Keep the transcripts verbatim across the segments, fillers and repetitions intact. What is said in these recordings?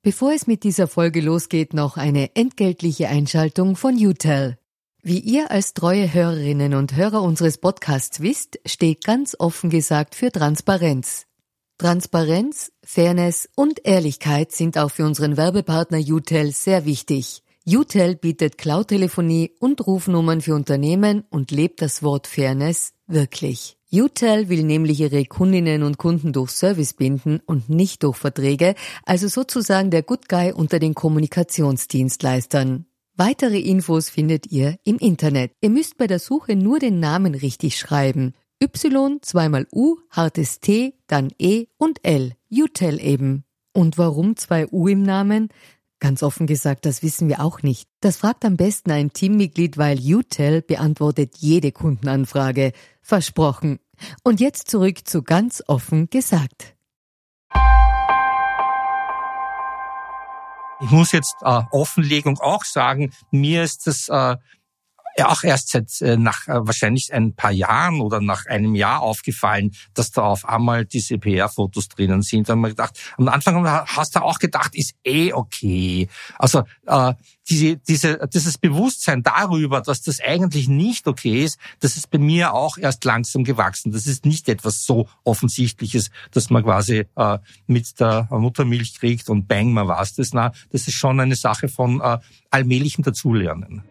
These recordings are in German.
Bevor es mit dieser Folge losgeht, noch eine entgeltliche Einschaltung von U T E L. Wie ihr als treue Hörerinnen und Hörer unseres Podcasts wisst, steht ganz offen gesagt für Transparenz. Transparenz, Fairness und Ehrlichkeit sind auch für unseren Werbepartner U T E L sehr wichtig. U T E L bietet Cloud-Telefonie und Rufnummern für Unternehmen und lebt das Wort Fairness wirklich. U T E L will nämlich ihre Kundinnen und Kunden durch Service binden und nicht durch Verträge, also sozusagen der Good Guy unter den Kommunikationsdienstleistern. Weitere Infos findet ihr im Internet. Ihr müsst bei der Suche nur den Namen richtig schreiben. Y, zweimal U, hartes T, dann E und L. U T E L eben. Und warum zwei U im Namen? Ganz offen gesagt, das wissen wir auch nicht. Das fragt am besten ein Teammitglied, weil U T E L beantwortet jede Kundenanfrage. Versprochen. Und jetzt zurück zu ganz offen gesagt. Ich muss jetzt äh, Offenlegung auch sagen, mir ist das äh, auch erst seit äh, nach äh, wahrscheinlich ein paar Jahren oder nach einem Jahr aufgefallen, dass da auf einmal diese P R-Fotos drinnen sind. Da haben wir gedacht, am Anfang hast du auch gedacht, ist eh okay. Also äh, diese, diese, dieses Bewusstsein darüber, dass das eigentlich nicht okay ist, das ist bei mir auch erst langsam gewachsen. Das ist nicht etwas so Offensichtliches, dass man quasi äh, mit der Muttermilch kriegt und bang, man war's das. Na, das ist schon eine Sache von äh, allmählichem Dazulernen.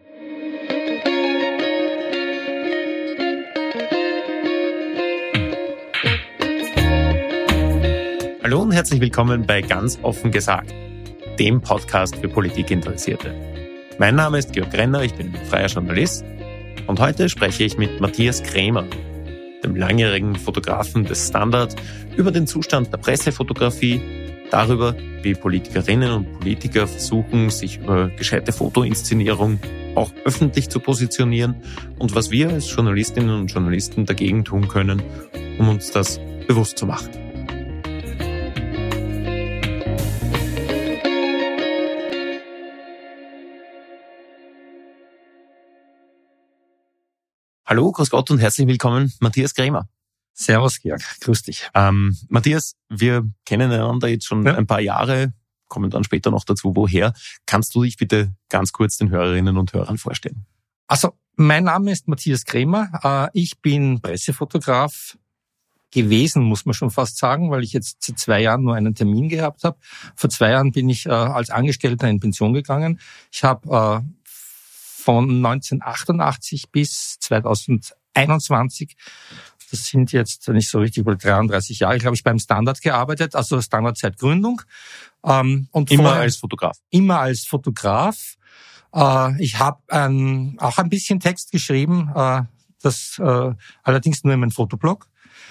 Hallo und herzlich willkommen bei Ganz offen gesagt, dem Podcast für Politikinteressierte. Mein Name ist Georg Renner, ich bin freier Journalist und heute spreche ich mit Matthias Krämer, dem langjährigen Fotografen des Standard, über den Zustand der Pressefotografie, darüber, wie Politikerinnen und Politiker versuchen, sich über gescheite Fotoinszenierung auch öffentlich zu positionieren und was wir als Journalistinnen und Journalisten dagegen tun können, um uns das bewusst zu machen. Hallo, grüß Gott und herzlich willkommen, Matthias Krämer. Servus, Georg, grüß dich. Ähm, Matthias, wir kennen einander jetzt schon ja. ein paar Jahre, kommen dann später noch dazu, woher. Kannst du dich bitte ganz kurz den Hörerinnen und Hörern vorstellen? Also, mein Name ist Matthias Krämer. Ich bin Pressefotograf gewesen, muss man schon fast sagen, weil ich jetzt seit zwei Jahren nur einen Termin gehabt habe. Vor zwei Jahren bin ich als Angestellter in Pension gegangen. Ich habe von neunzehnhundertachtundachtzig bis zweitausendeinundzwanzig, das sind jetzt nicht so richtig, wohl dreiunddreißig Jahre, glaube ich, beim Standard gearbeitet, also Standard seit Gründung. Ähm, und immer vorher, als Fotograf? Immer als Fotograf. Äh, ich habe ähm, auch ein bisschen Text geschrieben, äh, das äh, allerdings nur in meinem Fotoblog.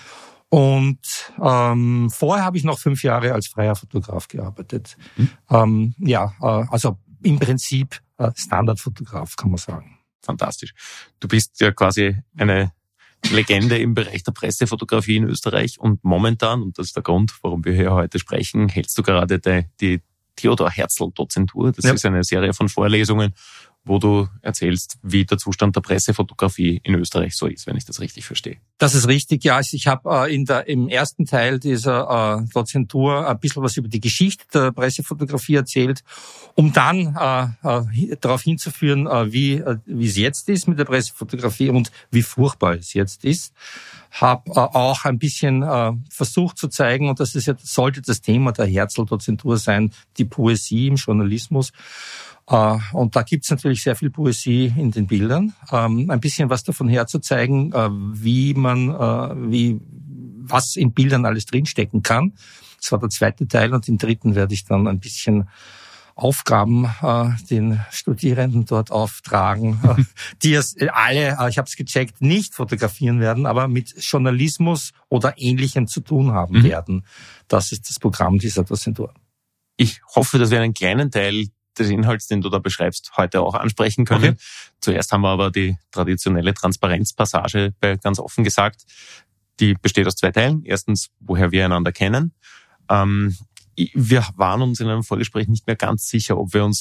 Und ähm, vorher habe ich noch fünf Jahre als freier Fotograf gearbeitet. Hm. Ähm, ja, äh, also im Prinzip äh, Standardfotograf, kann man sagen. Fantastisch. Du bist ja quasi eine Legende im Bereich der Pressefotografie in Österreich und momentan, und das ist der Grund, warum wir hier heute sprechen, hältst du gerade die, die Theodor Herzl-Dozentur. Das ja. ist eine Serie von Vorlesungen, wo du erzählst, wie der Zustand der Pressefotografie in Österreich so ist, wenn ich das richtig verstehe. Das ist richtig, ja. Also ich habe äh, in der im ersten Teil dieser äh, Dozentur ein bisschen was über die Geschichte der Pressefotografie erzählt, um dann äh, äh, darauf hinzuführen, äh, wie äh, wie es jetzt ist mit der Pressefotografie und wie furchtbar es jetzt ist. Habe äh, auch ein bisschen äh, versucht zu zeigen, und das ist ja sollte das Thema der Herzl-Dozentur sein, die Poesie im Journalismus. Uh, und da gibt's natürlich sehr viel Poesie in den Bildern. Um, ein bisschen was davon herzuzeigen, uh, wie man, uh, wie, was in Bildern alles drinstecken kann. Das war der zweite Teil, und im dritten werde ich dann ein bisschen Aufgaben uh, den Studierenden dort auftragen, uh, die es alle, uh, ich habe es gecheckt, nicht fotografieren werden, aber mit Journalismus oder Ähnlichem zu tun haben mhm. werden. Das ist das Programm dieser Dozentur. Ich hoffe, dass wir einen kleinen Teil des Inhalts, den du da beschreibst, heute auch ansprechen können. Okay. Zuerst haben wir aber die traditionelle Transparenzpassage bei Ganz offen gesagt. Die besteht aus zwei Teilen. Erstens, woher wir einander kennen. Ähm, wir waren uns in einem Vorgespräch nicht mehr ganz sicher, ob wir uns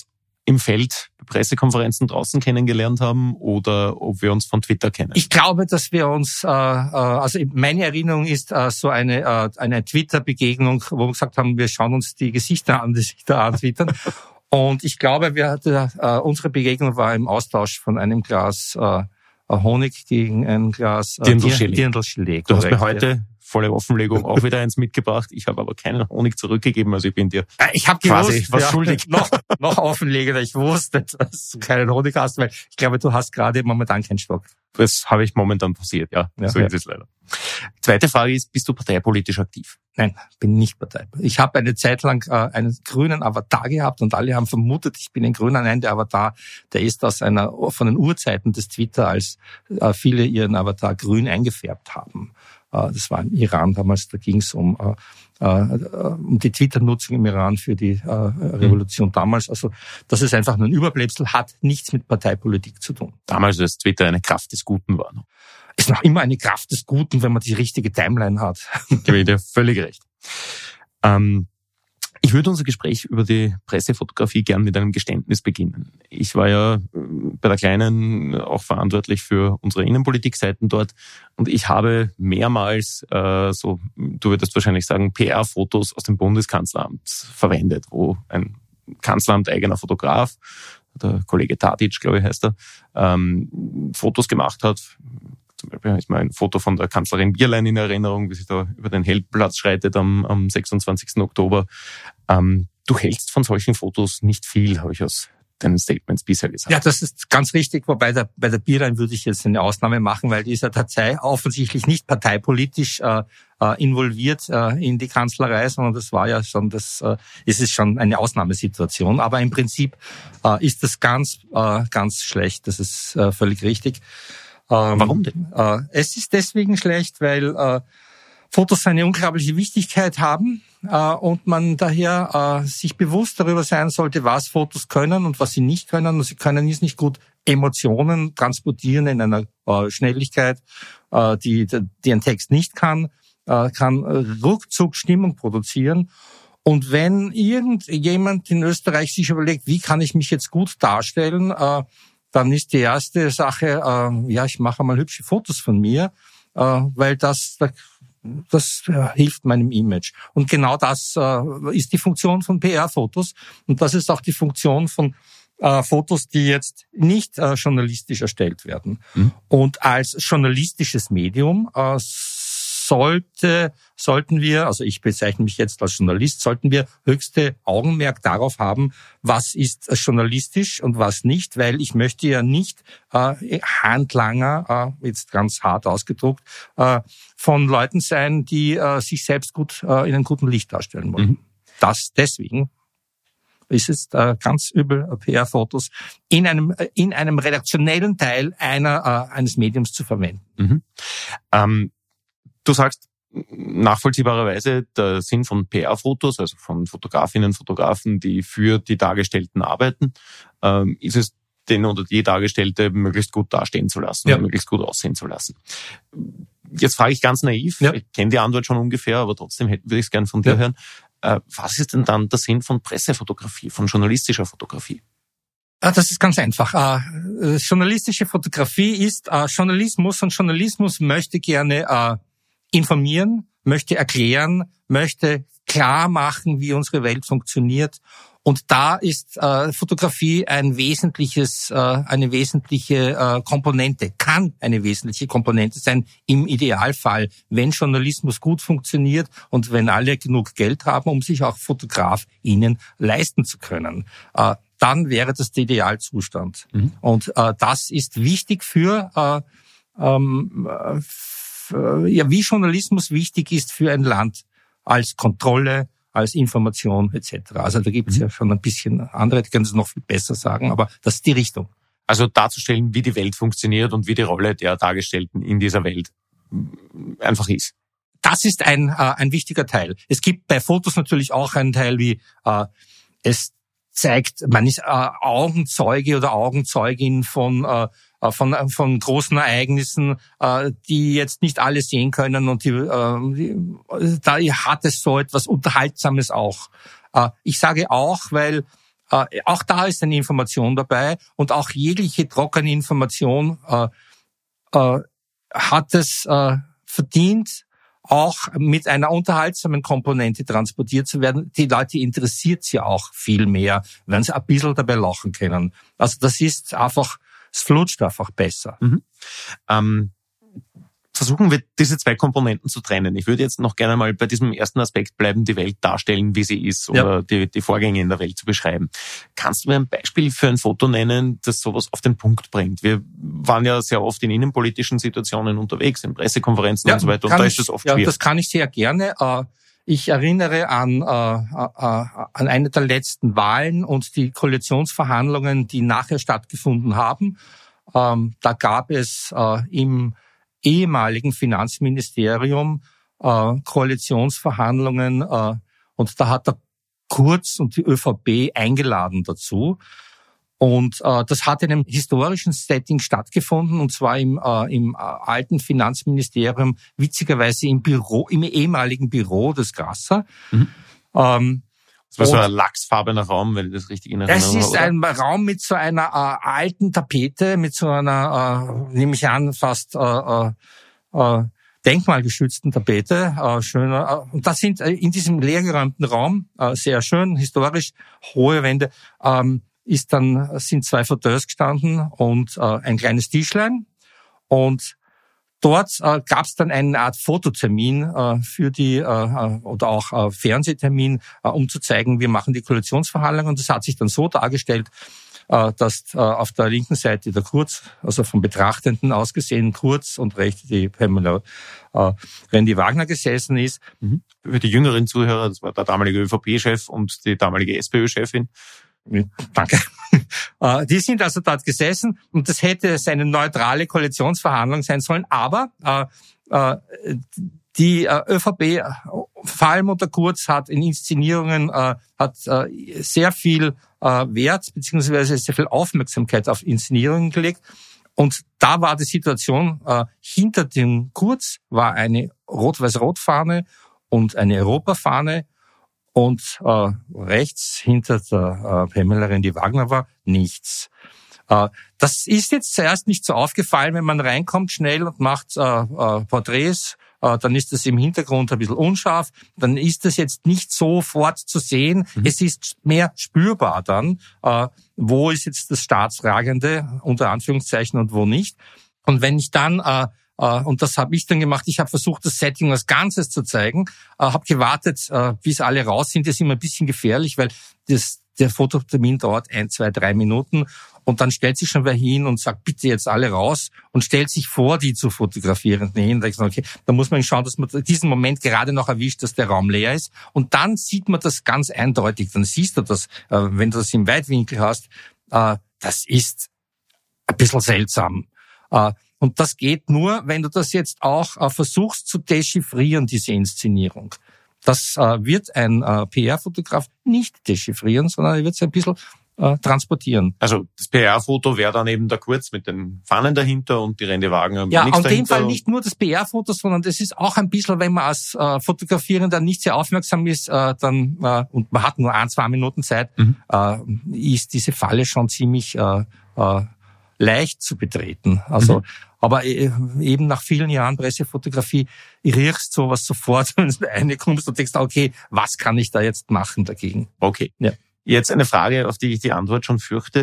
im Feld Pressekonferenzen draußen kennengelernt haben oder ob wir uns von Twitter kennen? Ich glaube, dass wir uns, äh, also meine Erinnerung ist äh, so eine äh, eine Twitter-Begegnung, wo wir gesagt haben, wir schauen uns die Gesichter an, die sich da antwittern. Und ich glaube, wir hatten, äh, unsere Begegnung war im Austausch von einem Glas äh, Honig gegen ein Glas äh, Dirndl-Gelee. Du hast mir heute, volle Offenlegung, auch wieder eins mitgebracht. Ich habe aber keinen Honig zurückgegeben, also ich bin dir ich hab quasi gewusst, was ja, schuldig. Noch, noch offenlegender. Ich wusste, dass du keinen Honig hast, weil ich glaube, du hast gerade momentan keinen Stock. Das habe ich momentan passiert, ja. ja so ja. ist es leider. Zweite Frage ist, bist du parteipolitisch aktiv? Nein, bin nicht parteipolitisch. Ich habe eine Zeit lang äh, einen grünen Avatar gehabt und alle haben vermutet, ich bin ein Grüner. Nein, der Avatar, der ist aus einer von den Urzeiten des Twitter, als äh, viele ihren Avatar grün eingefärbt haben. Äh, das war im Iran damals, da ging es um äh, äh, um die Twitter-Nutzung im Iran für die äh, Revolution mhm. damals. Also das ist einfach nur ein Überbleibsel, hat nichts mit Parteipolitik zu tun. Damals, als Twitter eine Kraft des Guten war. Ist noch immer eine Kraft des Guten, wenn man die richtige Timeline hat. Gebe ich dir völlig recht. Ähm, ich würde unser Gespräch über die Pressefotografie gern mit einem Geständnis beginnen. Ich war ja bei der Kleinen auch verantwortlich für unsere Innenpolitikseiten dort und ich habe mehrmals, äh, so du würdest wahrscheinlich sagen, P R-Fotos aus dem Bundeskanzleramt verwendet, wo ein Kanzleramt-eigener Fotograf, der Kollege Tadic, glaube ich, heißt er, ähm, Fotos gemacht hat. Zum Beispiel ist mir ein Foto von der Kanzlerin Bierlein in Erinnerung, wie sie da über den Heldenplatz schreitet am, am sechsundzwanzigsten Oktober. Ähm, du hältst von solchen Fotos nicht viel, habe ich aus deinen Statements bisher gesagt. Ja, das ist ganz richtig. Wobei der, bei der Bierlein würde ich jetzt eine Ausnahme machen, weil dieser Datei offensichtlich nicht parteipolitisch äh, äh, involviert äh, in die Kanzlerei, sondern das war ja schon das, äh, es ist schon eine Ausnahmesituation. Aber im Prinzip äh, ist das ganz, äh, ganz schlecht. Das ist äh, völlig richtig. Ähm, Warum denn? Äh, es ist deswegen schlecht, weil äh, Fotos eine unglaubliche Wichtigkeit haben äh, und man daher äh, sich bewusst darüber sein sollte, was Fotos können und was sie nicht können. Und sie können jetzt nicht gut Emotionen transportieren in einer äh, Schnelligkeit, äh, die, die ein Text nicht kann, äh, kann ruckzuck Stimmung produzieren. Und wenn irgendjemand in Österreich sich überlegt, wie kann ich mich jetzt gut darstellen, äh, dann ist die erste Sache, äh, ja, ich mache mal hübsche Fotos von mir, äh, weil das, das äh, hilft meinem Image. Und genau das äh, ist die Funktion von P R-Fotos. Und das ist auch die Funktion von äh, Fotos, die jetzt nicht äh, journalistisch erstellt werden. Mhm. Und als journalistisches Medium äh, sollte, sollten wir, also ich bezeichne mich jetzt als Journalist, sollten wir höchste Augenmerk darauf haben, was ist journalistisch und was nicht, weil ich möchte ja nicht äh, Handlanger, äh, jetzt ganz hart ausgedruckt, äh, von Leuten sein, die äh, sich selbst gut äh, in einem guten Licht darstellen wollen. Mhm. Das deswegen ist es äh, ganz übel, P R-Fotos in einem in einem redaktionellen Teil einer äh, eines Mediums zu verwenden. Mhm. Ähm Du sagst nachvollziehbarerweise, der Sinn von P R-Fotos, also von Fotografinnen und Fotografen, die für die Dargestellten arbeiten, ähm, ist es, den oder die Dargestellte möglichst gut dastehen zu lassen, ja. möglichst gut aussehen zu lassen. Jetzt frage ich ganz naiv, ja. ich kenne die Antwort schon ungefähr, aber trotzdem würde ich es gerne von dir ja. hören. Äh, was ist denn dann der Sinn von Pressefotografie, von journalistischer Fotografie? Das ist ganz einfach. Äh, journalistische Fotografie ist äh, Journalismus und Journalismus möchte gerne äh, informieren, möchte erklären, möchte klar machen, wie unsere Welt funktioniert. Und da ist äh, Fotografie ein wesentliches, äh, eine wesentliche äh, Komponente, kann eine wesentliche Komponente sein im Idealfall, wenn Journalismus gut funktioniert und wenn alle genug Geld haben, um sich auch FotografInnen leisten zu können. Äh, dann wäre das der Idealzustand. Mhm. Und äh, das ist wichtig für äh, ähm, ja, wie Journalismus wichtig ist für ein Land als Kontrolle, als Information et cetera. Also da gibt es mhm. ja schon ein bisschen andere, die können es noch viel besser sagen, aber das ist die Richtung. Also darzustellen, wie die Welt funktioniert und wie die Rolle der Dargestellten in dieser Welt einfach ist. Das ist ein äh, ein wichtiger Teil. Es gibt bei Fotos natürlich auch einen Teil, wie äh, es zeigt, man ist äh, Augenzeuge oder Augenzeugin von äh, von von großen Ereignissen, äh, die jetzt nicht alle sehen können und die, äh, die, da hat es so etwas Unterhaltsames auch. Äh, ich sage auch, weil äh, auch da ist eine Information dabei und auch jegliche trockene Information äh, äh, hat es äh, verdient, auch mit einer unterhaltsamen Komponente transportiert zu werden. Die Leute interessiert sie auch viel mehr, wenn sie ein bisschen dabei lachen können. Also das ist einfach, es flutscht einfach besser. Mhm. Ähm, versuchen wir, diese zwei Komponenten zu trennen. Ich würde jetzt noch gerne mal bei diesem ersten Aspekt bleiben, die Welt darstellen, wie sie ist, oder ja. die, die Vorgänge in der Welt zu beschreiben. Kannst du mir ein Beispiel für ein Foto nennen, das sowas auf den Punkt bringt? Wir waren ja sehr oft in innenpolitischen Situationen unterwegs, in Pressekonferenzen ja, und so weiter, und da ist das oft ja, schwierig. Das kann ich sehr gerne. Ich erinnere an, an eine der letzten Wahlen und die Koalitionsverhandlungen, die nachher stattgefunden haben. Da gab es im ehemaligen Finanzministerium äh, Koalitionsverhandlungen äh, und da hat der Kurz und die ÖVP eingeladen dazu. Und äh, das hat in einem historischen Setting stattgefunden, und zwar im, äh, im äh, alten Finanzministerium, witzigerweise im Büro, im ehemaligen Büro des Grasser. Mhm. Ähm, Das war so ein lachsfarbener Raum, wenn ich das richtig in Erinnerung habe. Es ist oder? ein Raum mit so einer äh, alten Tapete, mit so einer, äh, nehme ich an, fast äh, äh, denkmalgeschützten Tapete. Äh, schöner. Äh, und das sind äh, in diesem leergeräumten Raum, äh, sehr schön, historisch, hohe Wände, ähm, ist dann sind zwei Fauteuils gestanden und äh, ein kleines Tischlein. Und dort äh, gab es dann eine Art Fototermin äh, für die äh, oder auch äh, Fernsehtermin, äh, um zu zeigen, wir machen die Koalitionsverhandlungen. Und das hat sich dann so dargestellt, äh, dass äh, auf der linken Seite der Kurz, also vom Betrachtenden aus gesehen Kurz, und rechts die Pamela äh, Rendi-Wagner gesessen ist. Mhm. Für die jüngeren Zuhörer, das war der damalige ÖVP-Chef und die damalige SPÖ-Chefin. Danke. Die sind also dort gesessen, und das hätte eine neutrale Koalitionsverhandlung sein sollen, aber äh, äh, die äh, ÖVP, vor allem unter Kurz, hat in Inszenierungen äh, hat äh, sehr viel äh, Wert beziehungsweise sehr viel Aufmerksamkeit auf Inszenierungen gelegt. Und da war die Situation, äh, hinter dem Kurz war eine Rot-Weiß-Rot-Fahne und eine Europafahne. Und äh, rechts hinter der äh, Pamela Rendi-Wagner war nichts. Äh, das ist jetzt zuerst nicht so aufgefallen, wenn man reinkommt schnell und macht äh, äh, Porträts, äh, dann ist das im Hintergrund ein bisschen unscharf, dann ist das jetzt nicht sofort zu sehen. Mhm. Es ist mehr spürbar dann, äh, wo ist jetzt das Staatsfragende, unter Anführungszeichen, und wo nicht. Und wenn ich dann... Äh, Und das habe ich dann gemacht. Ich habe versucht, das Setting als Ganzes zu zeigen, habe gewartet, bis alle raus sind. Das ist immer ein bisschen gefährlich, weil das, der Fototermin dauert ein, zwei, drei Minuten. Und dann stellt sich schon wer hin und sagt, bitte jetzt alle raus, und stellt sich vor, die zu fotografieren. Hin. Da, ich sage, okay, da muss man schauen, dass man diesen Moment gerade noch erwischt, dass der Raum leer ist. Und dann sieht man das ganz eindeutig. Dann siehst du das, wenn du das im Weitwinkel hast. Das ist ein bisschen seltsam. Und das geht nur, wenn du das jetzt auch äh, versuchst zu dechiffrieren, diese Inszenierung. Das äh, wird ein äh, P R-Fotograf nicht dechiffrieren, sondern er wird es ein bisschen äh, transportieren. Also das P R-Foto wäre dann eben der Kurz mit den Fahnen dahinter und die Rendi-Wagner mit ja, nichts dahinter. Ja, in dem Fall nicht nur das P R-Foto, sondern das ist auch ein bisschen, wenn man als äh, Fotografierender nicht sehr aufmerksam ist, äh, dann äh, und man hat nur ein, zwei Minuten Zeit, mhm. äh, ist diese Falle schon ziemlich äh, äh, leicht zu betreten. Also mhm. Aber eben nach vielen Jahren Pressefotografie riechst sowas sofort, wenn du reinkommst und denkst, okay, was kann ich da jetzt machen dagegen? Okay. Ja. Jetzt eine Frage, auf die ich die Antwort schon fürchte.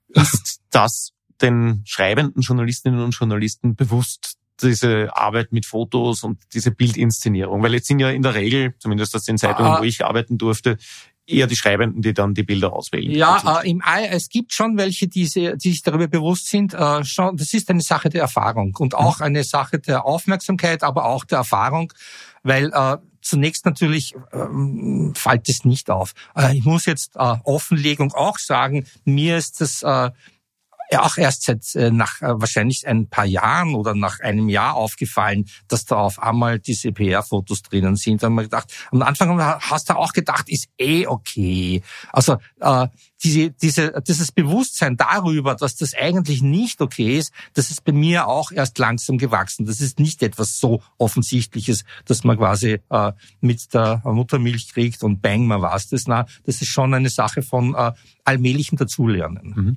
Ist das den schreibenden Journalistinnen und Journalisten bewusst, diese Arbeit mit Fotos und diese Bildinszenierung? Weil jetzt sind ja in der Regel, zumindest aus den Zeitungen, ah. wo ich arbeiten durfte, eher die Schreibenden, die dann die Bilder auswählen. Ja, äh, im All, es gibt schon welche, die, die sich darüber bewusst sind. Äh, schon, das ist eine Sache der Erfahrung und auch mhm. eine Sache der Aufmerksamkeit, aber auch der Erfahrung, weil äh, zunächst natürlich ähm, fällt es nicht auf. Äh, ich muss jetzt äh, Offenlegung auch sagen, mir ist das äh, ja auch erst seit äh, nach äh, wahrscheinlich ein paar Jahren oder nach einem Jahr aufgefallen, dass da auf einmal diese P R-Fotos drinnen sind. Da haben wir gedacht, am Anfang hast du auch gedacht, ist eh okay. Also äh, diese, diese, dieses Bewusstsein darüber, dass das eigentlich nicht okay ist, das ist bei mir auch erst langsam gewachsen. Das ist nicht etwas so Offensichtliches, dass man quasi äh, mit der Muttermilch kriegt und bang, man war's das. Na, das ist schon eine Sache von äh, allmählichem Dazulernen. Mhm.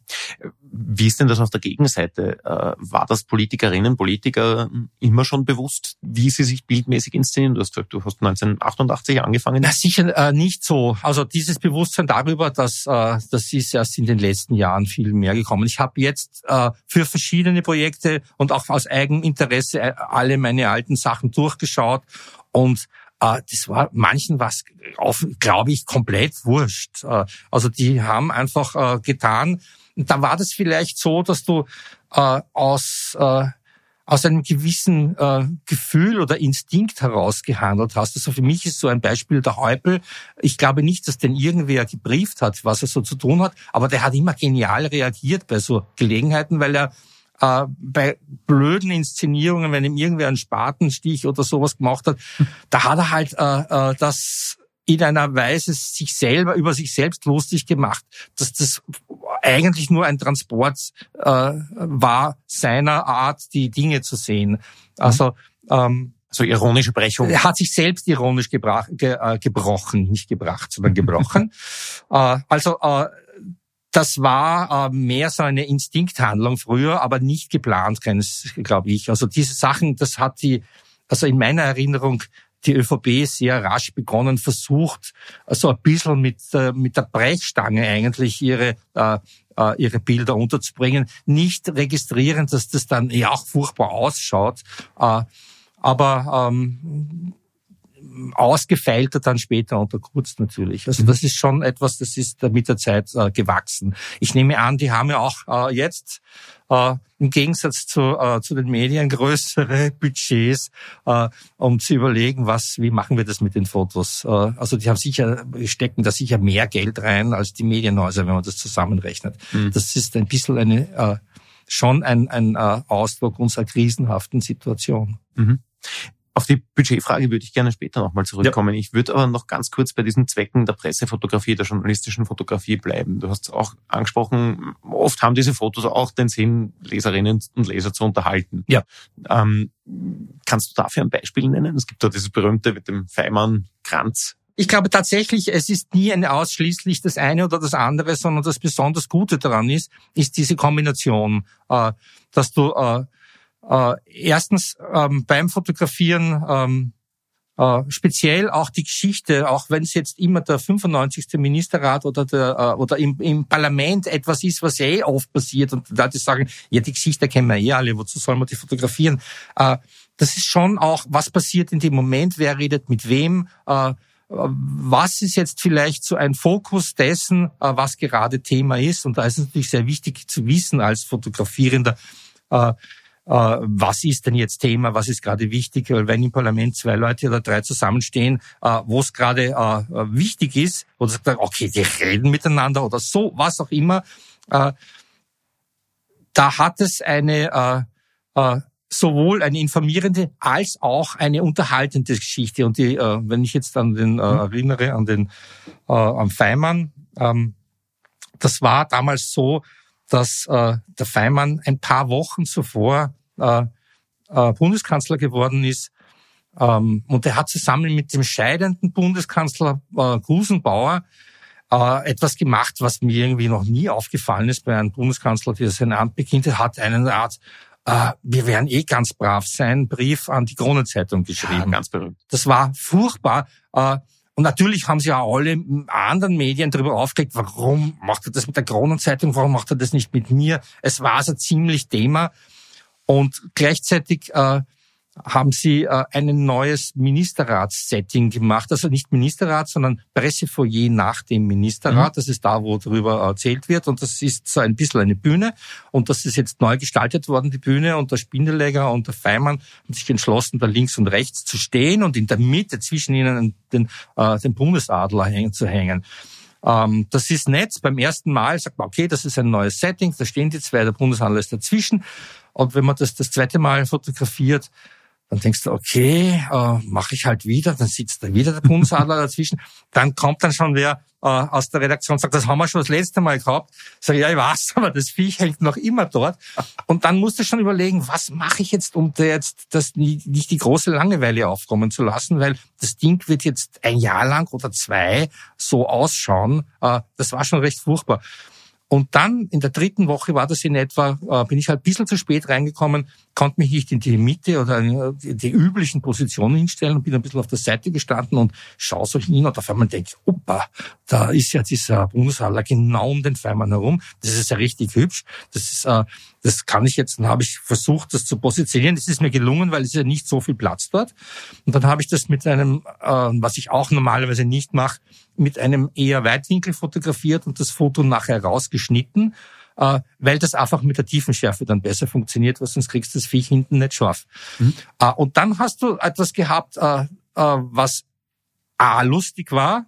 Wie ist denn das auf der Gegenseite? War das Politikerinnen, Politiker immer schon bewusst, wie sie sich bildmäßig inszenieren? Du hast gesagt, du hast neunzehnhundertachtundachtzig angefangen. Na, sicher äh, nicht so. Also dieses Bewusstsein darüber, dass äh, das ist erst in den letzten Jahren viel mehr gekommen. Ich habe jetzt äh, für verschiedene Projekte und auch aus Eigeninteresse äh, alle meine alten Sachen durchgeschaut und äh, das war manchen was, glaube ich, komplett wurscht. Äh, also die haben einfach äh, getan. Und da war das vielleicht so, dass du äh, aus äh, aus einem gewissen äh, Gefühl oder Instinkt heraus gehandelt hast. Also für mich ist so ein Beispiel der Häupl. Ich glaube nicht, dass den irgendwer gebrieft hat, was er so zu tun hat, aber der hat immer genial reagiert bei so Gelegenheiten, weil er äh, bei blöden Inszenierungen, wenn ihm irgendwer einen Spatenstich oder sowas gemacht hat, da hat er halt äh, äh, das in einer Weise sich selber, über sich selbst lustig gemacht, dass das eigentlich nur ein Transport äh, war seiner Art, die Dinge zu sehen. Also ähm, so ironische Brechung. Er hat sich selbst ironisch gebrach, ge, äh, gebrochen, nicht gebracht, sondern gebrochen. äh, also äh, das war äh, mehr so eine Instinkthandlung früher, aber nicht geplant, glaube ich. Also diese Sachen, das hat die, also in meiner Erinnerung, die ÖVP sehr rasch begonnen, versucht, so ein bisschen mit, äh, mit der Brechstange eigentlich ihre, äh, äh, ihre Bilder unterzubringen. Nicht registrieren, dass das dann ja auch furchtbar ausschaut, äh, aber ähm, ausgefeilter dann später unter Kurz natürlich. Also das ist schon etwas, das ist mit der Zeit äh, gewachsen. Ich nehme an, die haben ja auch äh, jetzt äh, im Gegensatz zu, äh, zu den Medien größere Budgets, äh, um zu überlegen, was, wie machen wir das mit den Fotos. Äh, also die haben sicher, stecken da sicher mehr Geld rein als die Medienhäuser, wenn man das zusammenrechnet. Mhm. Das ist ein bisschen eine, äh, schon ein, ein äh, Ausdruck unserer krisenhaften Situation. Mhm. Auf die Budgetfrage würde ich gerne später nochmal zurückkommen. Ja. Ich würde aber noch ganz kurz bei diesen Zwecken der Pressefotografie, der journalistischen Fotografie bleiben. Du hast es auch angesprochen, oft haben diese Fotos auch den Sinn, Leserinnen und Leser zu unterhalten. Ja. Ähm, kannst du dafür ein Beispiel nennen? Es gibt da dieses berühmte mit dem Feimann-Kranz. Ich glaube tatsächlich, es ist nie eine ausschließlich das eine oder das andere, sondern das besonders Gute daran ist, ist diese Kombination, äh, dass du äh, Äh, erstens ähm, beim Fotografieren ähm, äh, speziell auch die Geschichte, auch wenn es jetzt immer der fünfundneunzigste Ministerrat oder der äh, oder im, im Parlament etwas ist, was eh oft passiert und Leute sagen, ja, die Geschichte kennen wir eh alle, wozu soll man die fotografieren? Äh, das ist schon auch, was passiert in dem Moment, wer redet mit wem, äh, was ist jetzt vielleicht so ein Fokus dessen, äh, was gerade Thema ist, und da ist es natürlich sehr wichtig zu wissen als Fotografierender, äh, was ist denn jetzt Thema, was ist gerade wichtig, weil wenn im Parlament zwei Leute oder drei zusammenstehen, wo es gerade wichtig ist, oder sagt, okay, die reden miteinander oder so, was auch immer, da hat es eine sowohl eine informierende als auch eine unterhaltende Geschichte. Und die, wenn ich jetzt an den erinnere, an den an Feimann, das war damals so, dass äh, der Feimann ein paar Wochen zuvor äh, äh, Bundeskanzler geworden ist. Ähm, und er hat zusammen mit dem scheidenden Bundeskanzler äh, Gusenbauer äh, etwas gemacht, was mir irgendwie noch nie aufgefallen ist bei einem Bundeskanzler, der sein Amt beginnt. Er hat eine Art, äh, wir werden eh ganz brav sein, Brief an die Kronenzeitung geschrieben. Ja, ganz berühmt. Das war furchtbar. Äh, Und natürlich haben sie auch alle anderen Medien darüber aufgelegt, warum macht er das mit der Kronenzeitung, warum macht er das nicht mit mir? Es war also ziemlich Thema. Und gleichzeitig äh, haben sie äh, ein neues Ministerratssetting gemacht. Also nicht Ministerrat, sondern Pressefoyer nach dem Ministerrat. Mhm. Das ist da, wo darüber erzählt wird. Und das ist so ein bisschen eine Bühne. Und das ist jetzt neu gestaltet worden, die Bühne. Und der Spindelegger und der Feimann haben sich entschlossen, da links und rechts zu stehen und in der Mitte zwischen ihnen den, äh, den Bundesadler hängen, zu hängen. Ähm, das ist nett. Beim ersten Mal sagt man, okay, das ist ein neues Setting. Da stehen die zwei, der Bundesadler ist dazwischen. Und wenn man das das zweite Mal fotografiert, Dann denkst du, okay, äh, mache ich halt wieder, dann sitzt da wieder der Bundesadler dazwischen. Dann kommt dann schon wer äh, aus der Redaktion und sagt, das haben wir schon das letzte Mal gehabt. Sag ich, ja, ich weiß, aber das Viech hängt noch immer dort. Und dann musst du schon überlegen, was mache ich jetzt, um da jetzt das nicht, nicht die große Langeweile aufkommen zu lassen, weil das Ding wird jetzt ein Jahr lang oder zwei so ausschauen. Äh, das war schon recht furchtbar. Und dann in der dritten Woche war das in etwa, äh, bin ich halt ein bisschen zu spät reingekommen, konnte mich nicht in die Mitte oder in die, die üblichen Positionen hinstellen und bin ein bisschen auf der Seite gestanden und schaue so hin und auf einmal denke ich, opa, da ist ja dieser Bundesadler genau um den Feimann herum. Das ist ja richtig hübsch. Das ist, äh, das kann ich jetzt, dann habe ich versucht, das zu positionieren. Das ist mir gelungen, weil es ist ja nicht so viel Platz dort. Und dann habe ich das mit einem, äh, was ich auch normalerweise nicht mache, mit einem eher Weitwinkel fotografiert und das Foto nachher rausgeschnitten, äh, weil das einfach mit der Tiefenschärfe dann besser funktioniert, weil sonst kriegst du das Viech hinten nicht scharf. Mhm. Äh, und dann hast du etwas gehabt, äh, äh, was A, lustig war,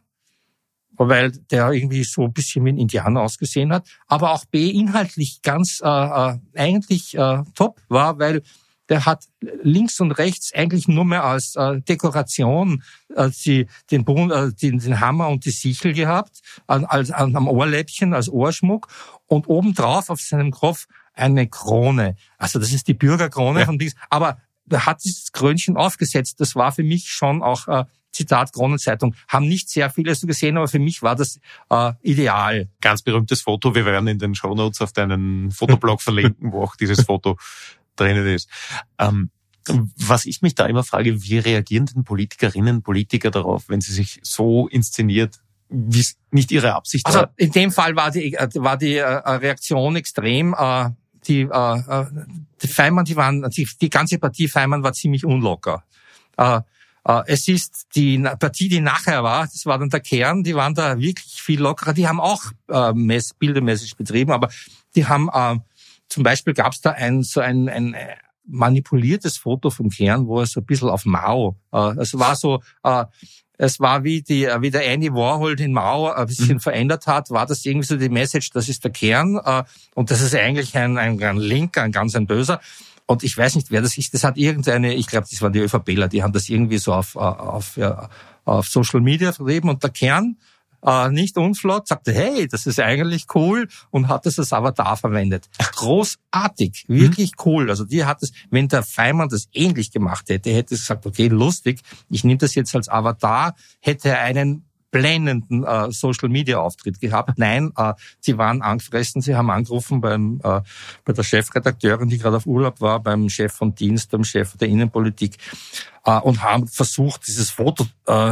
weil der irgendwie so ein bisschen wie ein Indianer ausgesehen hat, aber auch B, inhaltlich ganz äh, äh, eigentlich äh, top war, weil der hat links und rechts eigentlich nur mehr als äh, Dekoration äh, die, den, äh, den, den Hammer und die Sichel gehabt, an, als, an, am Ohrläppchen als Ohrschmuck und obendrauf auf seinem Kopf eine Krone. Also das ist die Bürgerkrone ja. von Dings. Aber er hat dieses Krönchen aufgesetzt. Das war für mich schon auch, äh, Zitat Kronenzeitung, haben nicht sehr viele so gesehen, aber für mich war das äh, ideal. Ganz berühmtes Foto. Wir werden in den Shownotes auf deinen Fotoblog verlinken, wo auch dieses Foto drinnen ist. Ähm, was ich mich da immer frage, wie reagieren denn Politikerinnen und Politiker darauf, wenn sie sich so inszeniert, wie es nicht ihre Absicht also, war? Also in dem Fall war die war die äh, Reaktion extrem. Äh, die äh, die Feimann, die waren die, die ganze Partie Feimann war ziemlich unlocker. Äh, äh, es ist die Partie, die nachher war, das war dann der Kern. Die waren da wirklich viel lockerer. Die haben auch äh, Mess, Bildermessage betrieben, aber die haben äh, zum Beispiel gab es da ein so ein, ein manipuliertes Foto vom Kern, wo er so ein bisschen auf Mao, äh, es war so, äh, es war wie die wie der Andy Warhol den Mao ein bisschen mhm. verändert hat, war das irgendwie so die Message, das ist der Kern äh, und das ist eigentlich ein, ein, ein Linker, ein ganz ein Böser. Und ich weiß nicht, wer das ist. Das hat irgendeine, ich glaube, das waren die ÖVPler, die haben das irgendwie so auf auf ja, auf Social Media vertrieben und der Kern Äh, nicht unflott, sagte, hey, das ist eigentlich cool und hat das als Avatar verwendet. Großartig, wirklich mhm. cool. Also die hat es, wenn der Feimann das ähnlich gemacht hätte, hätte es gesagt, okay, lustig, ich nehme das jetzt als Avatar, hätte er einen blendenden äh, Social-Media-Auftritt gehabt. Nein, äh, sie waren angefressen, sie haben angerufen beim äh, bei der Chefredakteurin, die gerade auf Urlaub war, beim Chef von Dienst, beim Chef der Innenpolitik äh, und haben versucht, dieses Foto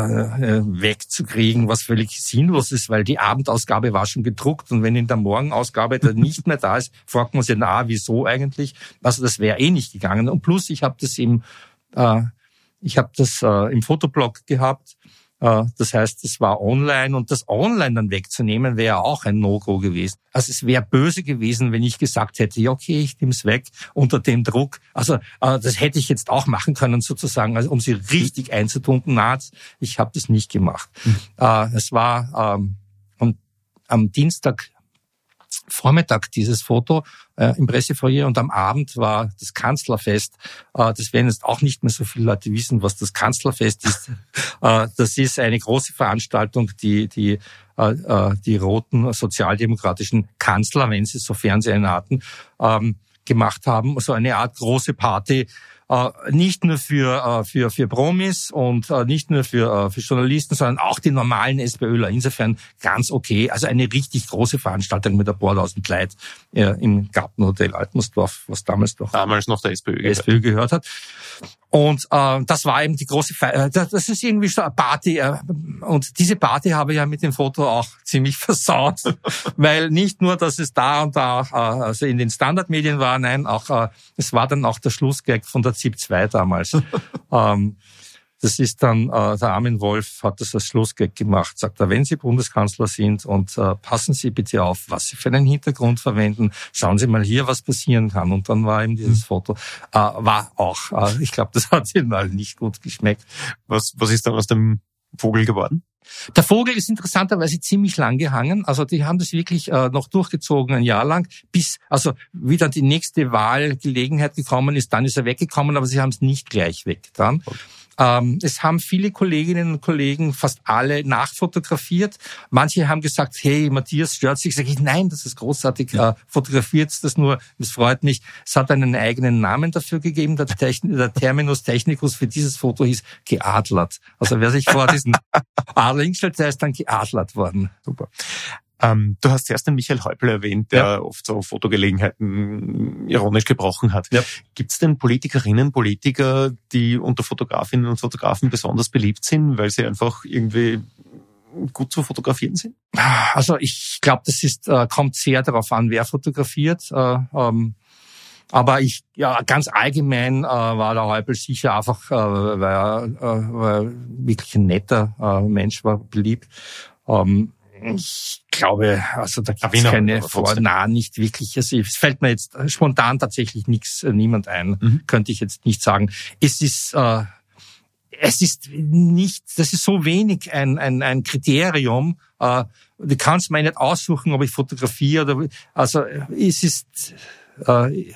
äh, wegzukriegen, was völlig sinnlos ist, weil die Abendausgabe war schon gedruckt und wenn in der Morgenausgabe dann nicht mehr da ist, fragt man sich, na, wieso eigentlich? Also das wäre eh nicht gegangen. Und plus, ich habe das im äh, ich habe das äh, im Fotoblog gehabt. Das heißt, es war online und das online dann wegzunehmen, wäre auch ein No-Go gewesen. Also es wäre böse gewesen, wenn ich gesagt hätte, ja okay, ich nehme es weg unter dem Druck. Also das hätte ich jetzt auch machen können sozusagen, also um sie richtig einzutunken. Na, ich habe das nicht gemacht. Mhm. Es war ähm, am, am Dienstag Vormittag dieses Foto äh, im Pressefoyer und am Abend war das Kanzlerfest. Äh, das werden jetzt auch nicht mehr so viele Leute wissen, was das Kanzlerfest ist. äh, das ist eine große Veranstaltung, die die äh, die roten sozialdemokratischen Kanzler, wenn sie sofern sie einen hatten, ähm, gemacht haben. So eine Art große Party. Nicht nur für für für Promis und nicht nur für für Journalisten, sondern auch die normalen SPÖler. Insofern ganz okay. Also eine richtig große Veranstaltung mit ein paar tausend Leuten im Gartenhotel Altmersdorf, was damals doch damals noch der SPÖ gehört, SPÖ gehört hat. Und äh, das war eben die große Feier. Das ist irgendwie so eine Party. Äh, und diese Party habe ich ja mit dem Foto auch ziemlich versaut. Weil nicht nur, dass es da und da äh, also in den Standardmedien war, nein, auch äh, es war dann auch der Schlussgag von der Z I P zwei damals. ähm, das ist dann, äh, der Armin Wolf hat das als Schlussgag gemacht. Sagt er, wenn Sie Bundeskanzler sind und äh, passen Sie bitte auf, was Sie für einen Hintergrund verwenden. Schauen Sie mal hier, was passieren kann. Und dann war eben dieses mhm. Foto, äh, war auch, äh, ich glaube, das hat Ihnen mal nicht gut geschmeckt. Was, was ist dann aus dem Vogel geworden? Der Vogel ist interessanterweise ziemlich lang gehangen. Also die haben das wirklich äh, noch durchgezogen, ein Jahr lang, bis also wie dann die nächste Wahlgelegenheit gekommen ist, dann ist er weggekommen, aber sie haben es nicht gleich weggetan. Okay. Ähm, es haben viele Kolleginnen und Kollegen, fast alle, nachfotografiert. Manche haben gesagt, hey, Matthias stört sich. Sag ich, nein, das ist großartig, ja. äh, fotografiert das nur, das freut mich. Es hat einen eigenen Namen dafür gegeben. Der, Techn- der Terminus technicus für dieses Foto hieß geadlert. Also wer sich vor diesen Adler hingestellt, der ist dann geadlert worden. Super. Ähm, du hast zuerst den Michael Häupl erwähnt, der ja. oft so Fotogelegenheiten ironisch gebrochen hat. Ja. Gibt es denn Politikerinnen, Politiker, die unter Fotografinnen und Fotografen besonders beliebt sind, weil sie einfach irgendwie gut zu fotografieren sind? Also ich glaube, das ist äh, kommt sehr darauf an, wer fotografiert. Äh, ähm, aber ich, ja, ganz allgemein äh, war der Häupl sicher einfach, äh, weil er äh, weil er wirklich ein netter äh, Mensch war, beliebt. Ähm, Ich glaube, also da gibt es keine Vor-, na, nicht wirklich. Also es fällt mir jetzt spontan tatsächlich nichts, niemand ein, mhm. könnte ich jetzt nicht sagen. Es ist, äh, es ist nicht, das ist so wenig ein ein, ein Kriterium. Äh, du kannst mir nicht aussuchen, ob ich fotografiere oder, also es ist, äh,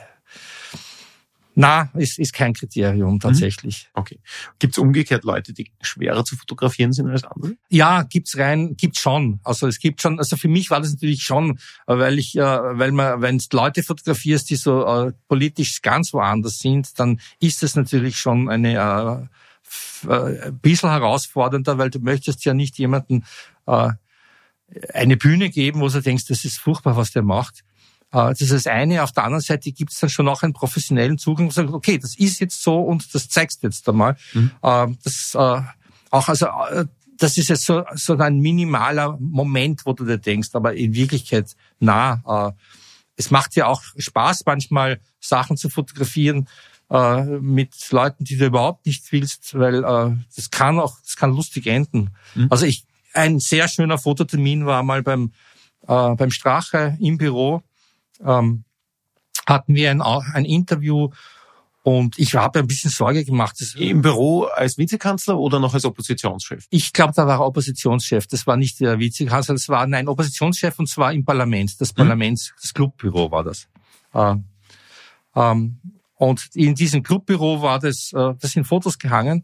na, es ist kein Kriterium tatsächlich. Okay. Gibt es umgekehrt Leute, die schwerer zu fotografieren sind als andere? Ja, gibt's rein, gibt's schon. Also es gibt schon. Also für mich war das natürlich schon, weil ich, äh, weil man, wenn du Leute fotografierst, die so äh, politisch ganz woanders sind, dann ist das natürlich schon eine äh, f- äh, ein bisschen herausfordernder, weil du möchtest ja nicht jemanden äh, eine Bühne geben, wo du denkst, das ist furchtbar, was der macht. Das ist das eine. Auf der anderen Seite gibt es dann schon auch einen professionellen Zugang, wo du sagst, okay, das ist jetzt so und das zeigst du jetzt einmal. Mhm. Das äh, auch also das ist jetzt so so ein minimaler Moment, wo du dir denkst, aber in Wirklichkeit na, äh, es macht ja auch Spaß, manchmal Sachen zu fotografieren äh, mit Leuten, die du überhaupt nicht willst, weil äh, das kann auch, das kann lustig enden. Mhm. Also ich ein sehr schöner Fototermin war mal beim äh, beim Strache im Büro. Ähm, hatten wir ein, ein Interview und ich habe ein bisschen Sorge gemacht. Das, Im Büro als Vizekanzler oder noch als Oppositionschef? Ich glaube, da war er Oppositionschef. Das war nicht der Vizekanzler, das war ein Oppositionschef und zwar im Parlament. Das Parlaments, hm. das Clubbüro war das. Äh, ähm, und in diesem Clubbüro war das, äh, das sind Fotos gehangen.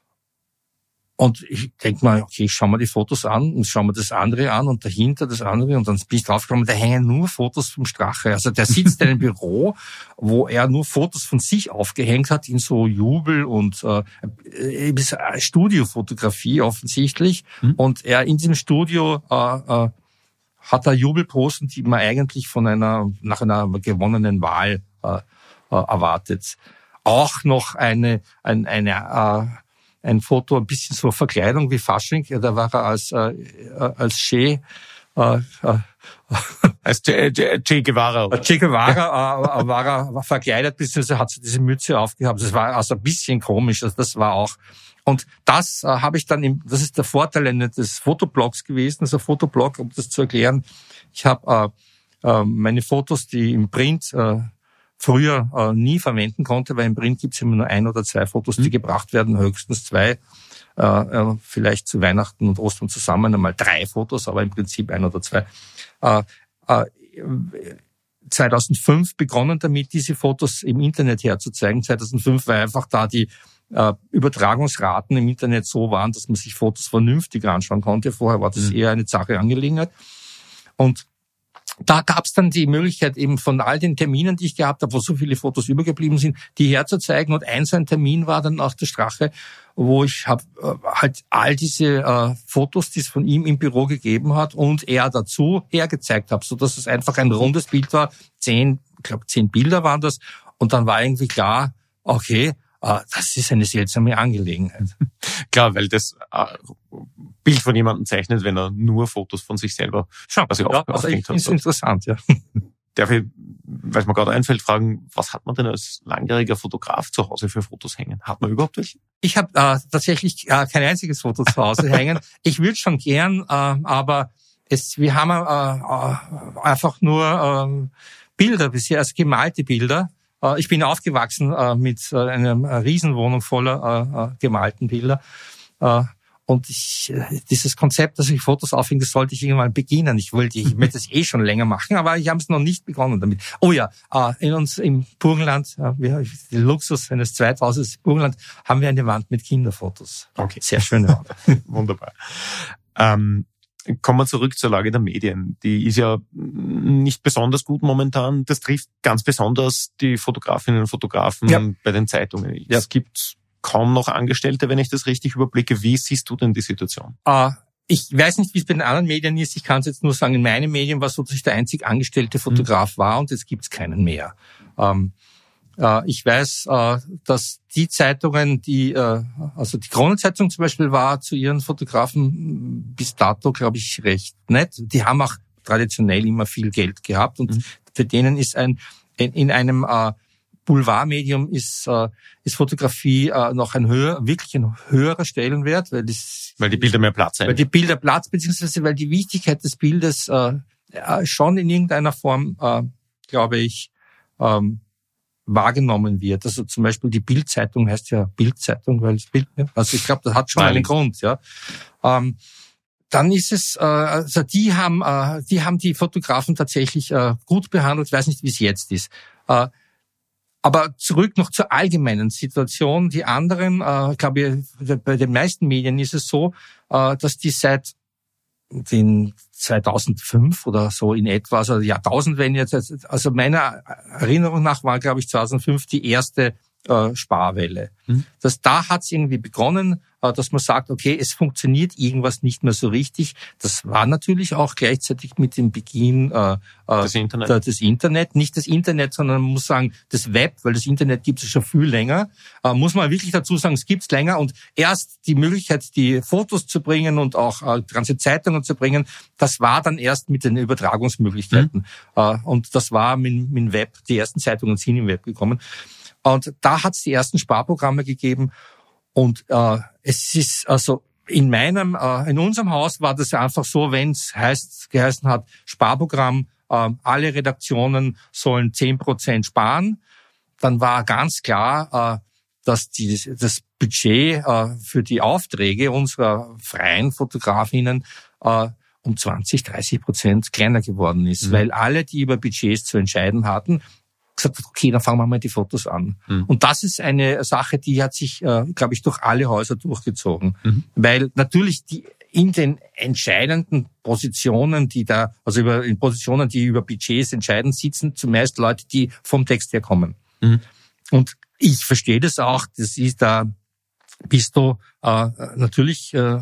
Und ich denke mal, okay, ich schaue mir die Fotos an und schaue mir das andere an und dahinter das andere und dann bin ich draufgekommen, da hängen nur Fotos vom Strache. Also der sitzt in einem Büro, wo er nur Fotos von sich aufgehängt hat in so Jubel und äh, Studiofotografie offensichtlich. Mhm. Und er in diesem Studio äh, äh, hat er Jubelposen, die man eigentlich von einer nach einer gewonnenen Wahl äh, äh, erwartet. Auch noch eine eine, eine äh, ein Foto, ein bisschen so Verkleidung wie Fasching. Ja, da war er als äh, als Che, äh, äh, als Che, Che, Che Guevara. Oder? Che Guevara äh, war er war verkleidet, beziehungsweise hat so diese Mütze aufgehabt. Das war also ein bisschen komisch. Also das war auch. Und das äh, habe ich dann, im, das ist der Vorteil des Fotoblogs gewesen, also Fotoblog, um das zu erklären. Ich habe äh, äh, meine Fotos, die im Print äh, früher äh, nie verwenden konnte, weil im Print gibt es immer nur ein oder zwei Fotos, die mhm. gebracht werden, höchstens zwei, äh, äh, vielleicht zu Weihnachten und Ostern zusammen einmal drei Fotos, aber im Prinzip ein oder zwei. Äh, äh, zweitausendfünf begonnen damit, diese Fotos im Internet herzuzeigen. zweitausendfünf war einfach da die äh, Übertragungsraten im Internet so waren, dass man sich Fotos vernünftig anschauen konnte. Vorher war das mhm. eher eine Sache Angelegenheit. Und da gab es dann die Möglichkeit eben von all den Terminen, die ich gehabt habe, wo so viele Fotos übergeblieben sind, die herzuzeigen. Und ein so ein Termin war dann auch der Strache, wo ich hab, äh, halt all diese äh, Fotos, die es von ihm im Büro gegeben hat und er dazu hergezeigt habe, so dass es einfach ein rundes Bild war. Zehn, ich glaube zehn Bilder waren das. Und dann war irgendwie klar, okay, äh, das ist eine seltsame Angelegenheit. Klar, weil das äh, Bild von jemandem zeichnet, wenn er nur Fotos von sich selber schaut. Also ja, also ich finde es interessant, ja. Darf ich, weil es mir gerade einfällt, fragen, was hat man denn als langjähriger Fotograf zu Hause für Fotos hängen? Hat man überhaupt welche? Ich habe äh, tatsächlich äh, kein einziges Foto zu Hause hängen. Ich würde schon gern, äh, aber es, wir haben äh, äh, einfach nur äh, Bilder bisher, also gemalte Bilder. Äh, ich bin aufgewachsen äh, mit äh, einer Riesenwohnung voller äh, äh, gemalten Bilder. Äh, Und ich, dieses Konzept, dass ich Fotos aufhänge, das sollte ich irgendwann beginnen. Ich wollte, ich möchte es eh schon länger machen, aber ich habe es noch nicht begonnen damit. Oh ja, in uns im Burgenland, wir, den Luxus eines Zweithauses Burgenland, haben wir eine Wand mit Kinderfotos. Okay. Sehr schöne Wand. Wunderbar. Ähm, kommen wir zurück zur Lage der Medien. Die ist ja nicht besonders gut momentan. Das trifft ganz besonders die Fotografinnen und Fotografen ja. bei den Zeitungen. Ja. Es gibt kaum noch Angestellte, wenn ich das richtig überblicke. Wie siehst du denn die Situation? Uh, ich weiß nicht, wie es bei den anderen Medien ist. Ich kann es jetzt nur sagen, in meinen Medien war es so, dass ich der einzig angestellte Fotograf hm. war und jetzt gibt es keinen mehr. Um, uh, ich weiß, uh, dass die Zeitungen, die, uh, also die Kronenzeitung zum Beispiel war zu ihren Fotografen bis dato, glaube ich, recht nett. Die haben auch traditionell immer viel Geld gehabt und hm. für denen ist ein in, in einem uh, Boulevardmedium ist, äh, ist Fotografie äh, noch ein höher, wirklich ein höherer Stellenwert, weil das, weil die Bilder mehr Platz haben. Weil die Bilder Platz, beziehungsweise weil die Wichtigkeit des Bildes äh, schon in irgendeiner Form, äh, glaube ich, ähm, wahrgenommen wird. Also zum Beispiel die Bild-Zeitung heißt ja Bild-Zeitung, weil das Bild, ja, also ich glaube, das hat schon Nein. einen Grund, ja. Ähm, Dann ist es, äh, also die haben, äh, die haben die Fotografen tatsächlich äh, gut behandelt. Ich weiß nicht, wie es jetzt ist. Äh, Aber zurück noch zur allgemeinen Situation. Die anderen, äh, glaube ich, bei den meisten Medien ist es so, äh, dass die seit den zweitausendfünf oder so in etwa, also Jahrtausendwende jetzt, also meiner Erinnerung nach war, glaube ich, zweitausendfünf die erste äh, Sparwelle. Mhm. Das, da hat es irgendwie begonnen, äh, dass man sagt, okay, es funktioniert irgendwas nicht mehr so richtig. Das war natürlich auch gleichzeitig mit dem Beginn äh, das Internet. Äh, das Internet. Nicht das Internet, sondern man muss sagen, das Web, weil das Internet gibt es schon viel länger. Äh, muss man wirklich dazu sagen, es gibt es länger. Und erst die Möglichkeit, die Fotos zu bringen und auch äh, ganze Zeitungen zu bringen, das war dann erst mit den Übertragungsmöglichkeiten. Mhm. Äh, und das war mit, mit dem Web, die ersten Zeitungen sind im Web gekommen. Und da hat es die ersten Sparprogramme gegeben. Und äh, es ist also in meinem, äh, in unserem Haus war das einfach so, wenn es heißt, geheißen hat, Sparprogramm, äh, alle Redaktionen sollen zehn Prozent sparen, dann war ganz klar, äh, dass die, das Budget äh, für die Aufträge unserer freien Fotografinnen äh, um zwanzig, dreißig Prozent kleiner geworden ist, mhm. weil alle, die über Budgets zu entscheiden hatten, gesagt, okay, dann fangen wir mal die Fotos an. Mhm. Und das ist eine Sache, die hat sich, äh, glaube ich, durch alle Häuser durchgezogen. Mhm. Weil natürlich die in den entscheidenden Positionen, die da, also über in Positionen, die über Budgets entscheiden, sitzen zumeist Leute, die vom Text her kommen. Mhm. Und ich verstehe das auch, das ist da, bist du äh, natürlich äh,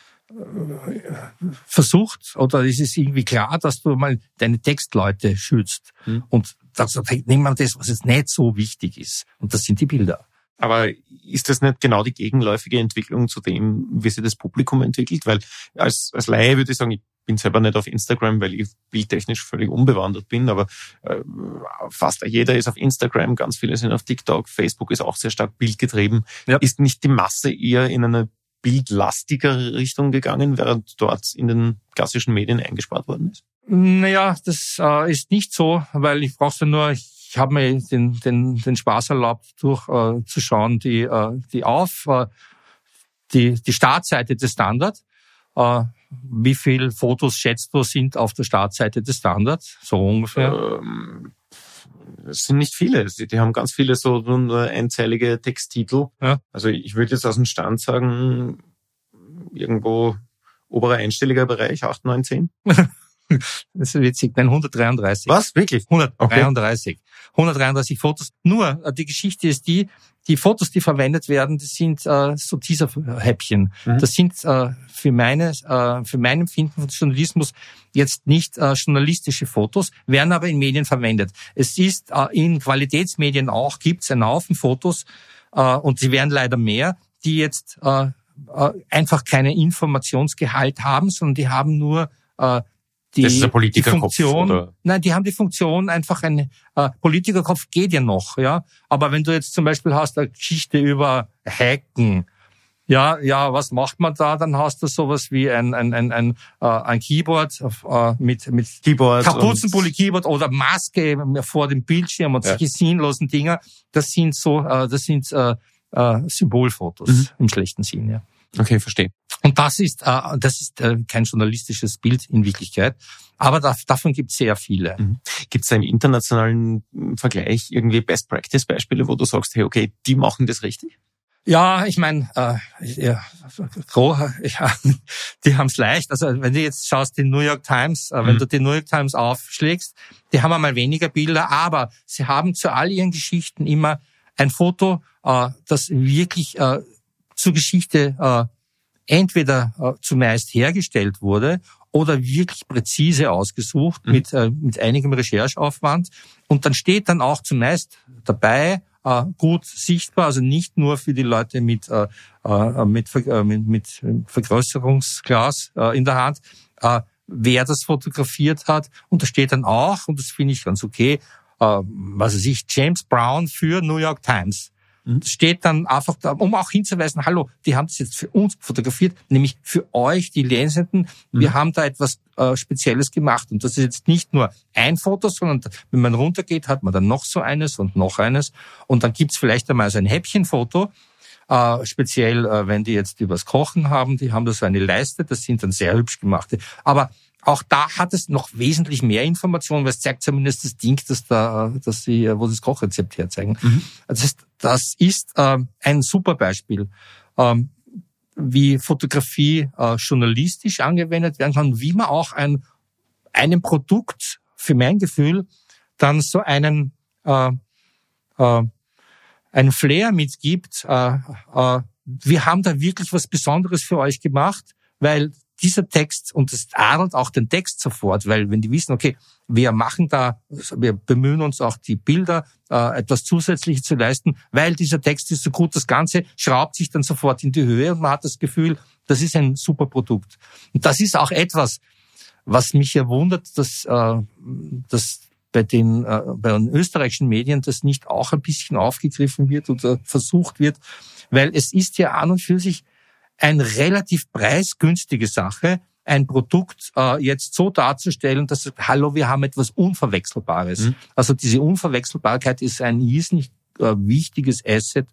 versucht, oder ist es irgendwie klar, dass du mal deine Textleute schützt. Mhm. Und das, nehmen wir das, was jetzt nicht so wichtig ist. Und das sind die Bilder. Aber ist das nicht genau die gegenläufige Entwicklung zu dem, wie sich das Publikum entwickelt? Weil als, als Laie würde ich sagen, ich bin selber nicht auf Instagram, weil ich bildtechnisch völlig unbewandert bin, aber äh, fast jeder ist auf Instagram, ganz viele sind auf TikTok, Facebook ist auch sehr stark bildgetrieben. Ja. Ist nicht die Masse eher in eine bildlastigere Richtung gegangen, während dort in den klassischen Medien eingespart worden ist? Naja, das äh, ist nicht so, weil ich brauche nur, ich habe mir den, den, den Spaß erlaubt, durch äh, zu schauen, die, äh, die auf, äh, die, die Startseite des Standard. Äh, wie viele Fotos schätzt du sind auf der Startseite des Standard? So ungefähr? Ähm, es sind nicht viele. Die haben ganz viele so nur einzeilige Texttitel. Ja. Also ich würde jetzt aus dem Stand sagen, irgendwo oberer einstelliger Bereich, acht, neun, zehn. Das ist witzig. Nein, hundertdreiunddreißig. Was? Wirklich? hundertdreiunddreißig. Okay. hundertdreiunddreißig Fotos. Nur, die Geschichte ist die, die Fotos, die verwendet werden, das sind äh, so Teaser-Häppchen. Mhm. Das sind äh, für meine, äh, für mein Empfinden von Journalismus jetzt nicht äh, journalistische Fotos, werden aber in Medien verwendet. Es ist äh, in Qualitätsmedien auch, gibt es einen Haufen Fotos, äh, und sie werden leider mehr, die jetzt äh, äh, einfach keinen Informationsgehalt haben, sondern die haben nur äh, Die, das ist ein Politikerkopf, die Funktion, oder? Nein, die haben die Funktion einfach ein äh, Politikerkopf geht ja noch, ja. Aber wenn du jetzt zum Beispiel hast eine Geschichte über Hacken, ja, ja, was macht man da? Dann hast du sowas wie ein ein ein ein, äh, ein Keyboard äh, mit mit Keyboard Kapuzenpulli-Keyboard oder Maske vor dem Bildschirm und ja. solche sinnlosen Dinger. Das sind so, äh, das sind äh, äh, Symbolfotos mhm. im schlechten Sinn, ja. Okay, verstehe. Und das ist, äh, das ist äh, kein journalistisches Bild in Wirklichkeit. Aber da, davon gibt es sehr viele. Mhm. Gibt es da im internationalen Vergleich irgendwie Best-Practice-Beispiele, wo du sagst, hey, okay, die machen das richtig? Ja, ich meine, äh, ja, ja, die haben's leicht. Also wenn du jetzt schaust, die New York Times, äh, wenn mhm. du die New York Times aufschlägst, die haben einmal weniger Bilder, aber sie haben zu all ihren Geschichten immer ein Foto, äh, das wirklich äh, zur Geschichte äh, entweder äh, zumeist hergestellt wurde oder wirklich präzise ausgesucht mhm. mit äh, mit einigem Rechercheaufwand. Und dann steht dann auch zumeist dabei, äh, gut sichtbar, also nicht nur für die Leute mit äh, äh, mit, äh, mit, mit Vergrößerungsglas äh, in der Hand, äh, wer das fotografiert hat. Und da steht dann auch, und das finde ich ganz okay, äh, was weiß ich, James Brown für New York Times. Das steht dann einfach da, um auch hinzuweisen, hallo, die haben das jetzt für uns fotografiert, nämlich für euch, die Lesenden. Wir mhm. haben da etwas äh, Spezielles gemacht. Und das ist jetzt nicht nur ein Foto, sondern wenn man runtergeht, hat man dann noch so eines und noch eines. Und dann gibt's vielleicht einmal so ein Häppchenfoto, äh, speziell, äh, wenn die jetzt übers Kochen haben, die haben da so eine Leiste, das sind dann sehr hübsch gemachte. Aber auch da hat es noch wesentlich mehr Informationen, weil es zeigt zumindest das Ding, dass da, dass sie, wo sie das Kochrezept herzeigen. Mhm. Das ist, das ist äh, ein super Beispiel, ähm, wie Fotografie äh, journalistisch angewendet werden kann, wie man auch ein einem Produkt, für mein Gefühl, dann so einen äh, äh, einen Flair mitgibt. Äh, äh, wir haben da wirklich was Besonderes für euch gemacht, weil dieser Text, und das adelt auch den Text sofort, weil wenn die wissen, okay, wir machen da, wir bemühen uns auch die Bilder, äh, etwas Zusätzliches zu leisten, weil dieser Text ist so gut, das Ganze schraubt sich dann sofort in die Höhe und man hat das Gefühl, das ist ein super Produkt. Und das ist auch etwas, was mich ja wundert, dass, äh, dass bei den, äh, bei den österreichischen Medien das nicht auch ein bisschen aufgegriffen wird oder versucht wird, weil es ist ja an und für sich eine relativ preisgünstige Sache, ein Produkt äh, jetzt so darzustellen, dass, hallo, wir haben etwas Unverwechselbares. Mhm. Also diese Unverwechselbarkeit ist ein irrsinnig äh, wichtiges Asset.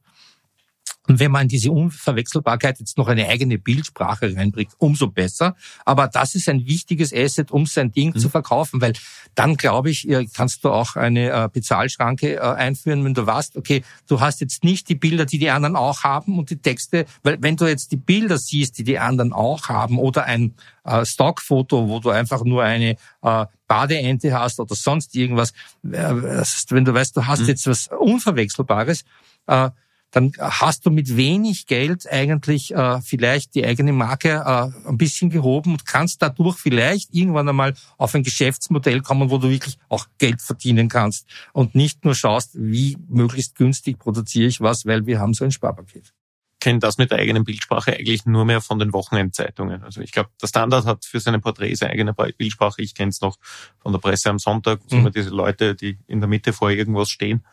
Und wenn man in diese Unverwechselbarkeit jetzt noch eine eigene Bildsprache reinbringt, umso besser. Aber das ist ein wichtiges Asset, um sein Ding mhm. zu verkaufen, weil dann, glaube ich, kannst du auch eine äh, Bezahlschranke äh, einführen, wenn du weißt, okay, du hast jetzt nicht die Bilder, die die anderen auch haben und die Texte, weil wenn du jetzt die Bilder siehst, die die anderen auch haben oder ein äh, Stockfoto, wo du einfach nur eine äh, Badeente hast oder sonst irgendwas, äh, das ist, wenn du weißt, du hast mhm. jetzt was Unverwechselbares, äh, dann hast du mit wenig Geld eigentlich äh, vielleicht die eigene Marke äh, ein bisschen gehoben und kannst dadurch vielleicht irgendwann einmal auf ein Geschäftsmodell kommen, wo du wirklich auch Geld verdienen kannst und nicht nur schaust, wie möglichst günstig produziere ich was, weil wir haben so ein Sparpaket. Ich kenne das mit der eigenen Bildsprache eigentlich nur mehr von den Wochenendzeitungen. Also ich glaube, der Standard hat für seine Porträts eine eigene Bildsprache. Ich kenne es noch von der Presse am Sonntag, wo mhm. immer diese Leute, die in der Mitte vor irgendwas stehen,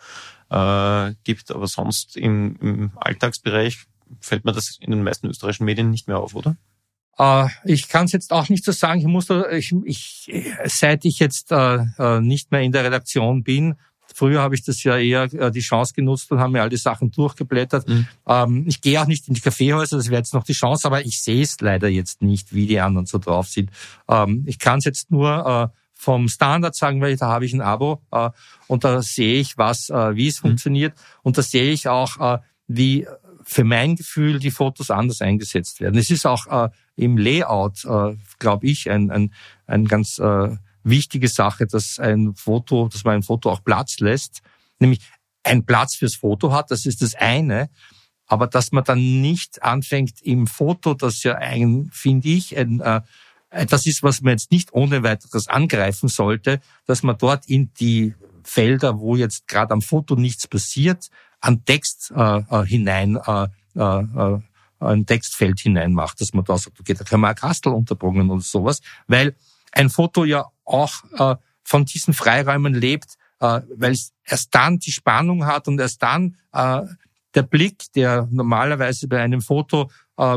Äh, gibt, aber sonst im, im Alltagsbereich fällt mir das in den meisten österreichischen Medien nicht mehr auf, oder? Äh, ich kann es jetzt auch nicht so sagen. Ich muss, da, ich, ich, seit ich jetzt äh, nicht mehr in der Redaktion bin, früher habe ich das ja eher äh, die Chance genutzt und habe mir all die Sachen durchgeblättert. Mhm. Ähm, ich gehe auch nicht in die Kaffeehäuser, das wäre jetzt noch die Chance, aber ich sehe es leider jetzt nicht, wie die anderen so drauf sind. Ähm, ich kann es jetzt nur äh, vom Standard sagen, weil da habe ich ein Abo äh, und da sehe ich, was, äh, wie es mhm. funktioniert und da sehe ich auch, äh, wie für mein Gefühl die Fotos anders eingesetzt werden. Es ist auch äh, im Layout, äh, glaube ich, ein, ein, ein ganz äh, wichtige Sache, dass ein Foto, dass man ein Foto auch Platz lässt, nämlich ein Platz fürs Foto hat, das ist das eine, aber dass man dann nicht anfängt im Foto, das ja ein, finde ich, ein äh, das ist, was man jetzt nicht ohne weiteres angreifen sollte, dass man dort in die Felder, wo jetzt gerade am Foto nichts passiert, an Text äh, äh, hinein, äh, äh, ein Textfeld hinein macht, dass man da sagt, okay, da kann man ein Kastel unterbringen oder sowas, weil ein Foto ja auch äh, von diesen Freiräumen lebt, äh, weil es erst dann die Spannung hat und erst dann äh, der Blick, der normalerweise bei einem Foto äh,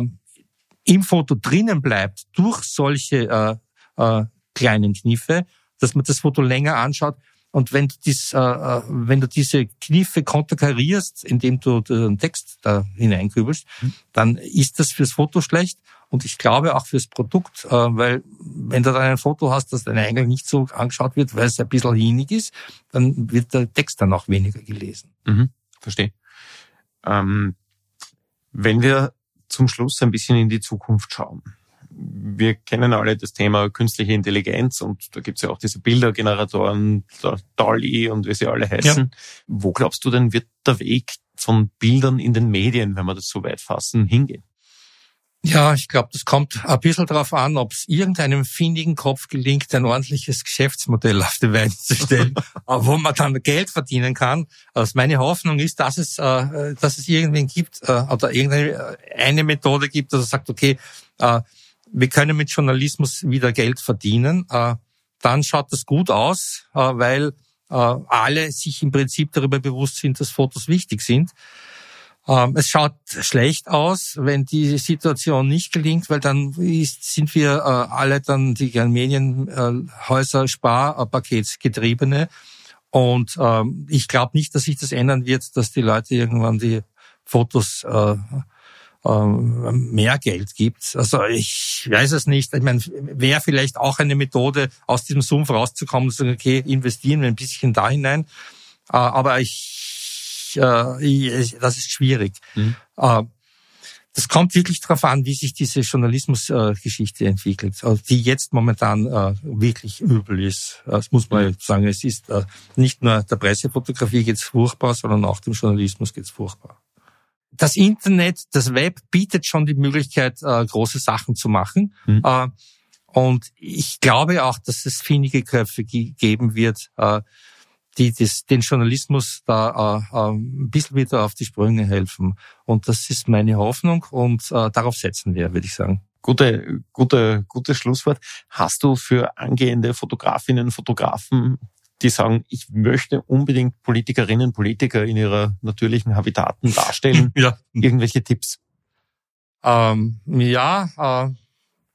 im Foto drinnen bleibt, durch solche äh, äh, kleinen Kniffe, dass man das Foto länger anschaut, Und wenn du, dies, äh, wenn du diese Kniffe konterkarierst, indem du den Text da hineinkübelst, mhm. dann ist das fürs Foto schlecht und ich glaube auch fürs Produkt, äh, weil wenn du dann ein Foto hast, das dann eigentlich nicht so angeschaut wird, weil es ein bisschen hinig ist, dann wird der Text dann auch weniger gelesen. Mhm. Verstehe. Ähm, wenn wir zum Schluss ein bisschen in die Zukunft schauen. Wir kennen alle das Thema künstliche Intelligenz und da gibt's ja auch diese Bildergeneratoren, DALL-E und wie sie alle heißen. Ja. Wo glaubst du denn, wird der Weg von Bildern in den Medien, wenn wir das so weit fassen, hingehen? Ja, ich glaube, das kommt ein bisschen darauf an, ob es irgendeinem findigen Kopf gelingt, ein ordentliches Geschäftsmodell auf die Beine zu stellen, wo man dann Geld verdienen kann. Also meine Hoffnung ist, dass es, äh, dass es irgendwen gibt äh, oder irgendeine eine Methode gibt, dass er sagt, okay, äh, wir können mit Journalismus wieder Geld verdienen. Äh, dann schaut das gut aus, äh, weil äh, alle sich im Prinzip darüber bewusst sind, dass Fotos wichtig sind. Ähm, es schaut schlecht aus, wenn die Situation nicht gelingt, weil dann ist, sind wir äh, alle dann die Medienhäuser äh, Sparpaketsgetriebene. Und ähm, ich glaube nicht, dass sich das ändern wird, dass die Leute irgendwann die Fotos äh, äh, mehr Geld gibt. Also ich weiß es nicht. Ich meine, wäre vielleicht auch eine Methode, aus diesem Sumpf rauszukommen und zu sagen, okay, investieren wir ein bisschen da hinein. Äh, aber ich das ist schwierig. Mhm. Das kommt wirklich darauf an, wie sich diese Journalismusgeschichte entwickelt, die jetzt momentan wirklich übel ist. Das muss man sagen. Es ist nicht nur der Pressefotografie geht's furchtbar, sondern auch dem Journalismus geht's furchtbar. Das Internet, das Web bietet schon die Möglichkeit, große Sachen zu machen. Mhm. Und ich glaube auch, dass es findige Köpfe geben wird, die das, den Journalismus da äh, ein bisschen wieder auf die Sprünge helfen. Und das ist meine Hoffnung und äh, darauf setzen wir, würde ich sagen. Gute, gute, gutes Schlusswort. Hast du für angehende Fotografinnen, Fotografen, die sagen, ich möchte unbedingt Politikerinnen, Politiker in ihrer natürlichen Habitaten darstellen, ja. irgendwelche Tipps? Ähm, ja, äh,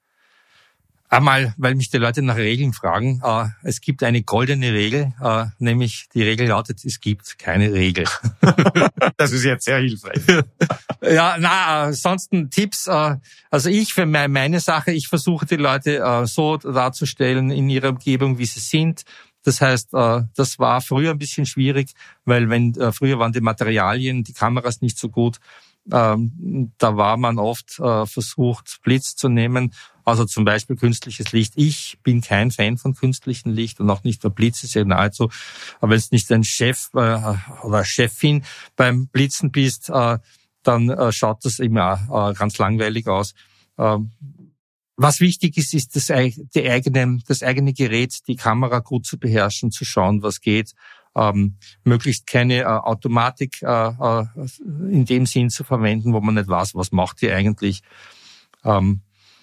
Einmal, weil mich die Leute nach Regeln fragen. Äh, es gibt eine goldene Regel, äh, nämlich die Regel lautet, es gibt keine Regel. Das ist jetzt sehr hilfreich. Ja, na, ansonsten Tipps. Äh, also ich für meine, meine Sache, ich versuche die Leute äh, so darzustellen in ihrer Umgebung, wie sie sind. Das heißt, äh, das war früher ein bisschen schwierig, weil wenn äh, früher waren die Materialien, die Kameras nicht so gut. Ähm, da war man oft äh, versucht, Blitz zu nehmen. Also zum Beispiel künstliches Licht. Ich bin kein Fan von künstlichem Licht und auch nicht der Blitz ist ja nahezu. Aber wenn es nicht ein Chef äh, oder Chefin beim Blitzen bist, äh, dann äh, schaut das immer äh, ganz langweilig aus. Ähm, was wichtig ist, ist das, die eigene, das eigene Gerät, die Kamera gut zu beherrschen, zu schauen, was geht. Ähm, möglichst keine äh, Automatik äh, äh, in dem Sinn zu verwenden, wo man nicht weiß, was macht die eigentlich. Ähm,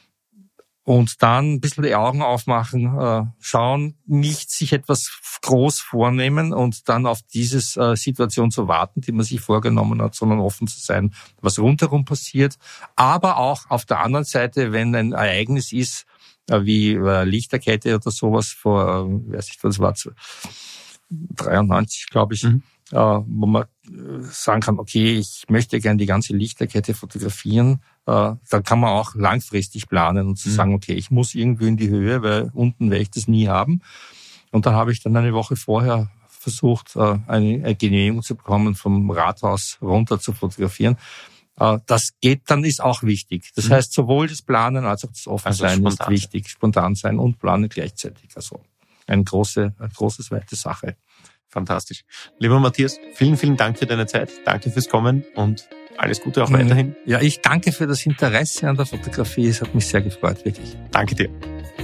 und dann ein bisschen die Augen aufmachen, äh, schauen, nicht sich etwas groß vornehmen und dann auf diese äh, Situation zu warten, die man sich vorgenommen hat, sondern offen zu sein, was rundherum passiert. Aber auch auf der anderen Seite, wenn ein Ereignis ist, äh, wie äh, Lichterkette oder sowas vor, äh, weiß ich, was war es, dreiundneunzig, glaube ich, mhm. äh, wo man sagen kann, okay, ich möchte gerne die ganze Lichterkette fotografieren. Äh, dann kann man auch langfristig planen und zu mhm. sagen, okay, ich muss irgendwie in die Höhe, weil unten werde ich das nie haben. Und dann habe ich dann eine Woche vorher versucht, äh, eine, eine Genehmigung zu bekommen, vom Rathaus runter zu fotografieren. Äh, das geht, dann ist auch wichtig. Das mhm. heißt, sowohl das Planen als auch das Offensein also ist wichtig, spontan sein und planen gleichzeitig. Also eine große, eine große, weite Sache. Fantastisch. Lieber Matthias, vielen, vielen Dank für deine Zeit. Danke fürs Kommen und alles Gute auch weiterhin. Ja, ich danke für das Interesse an der Fotografie. Es hat mich sehr gefreut, wirklich. Danke dir.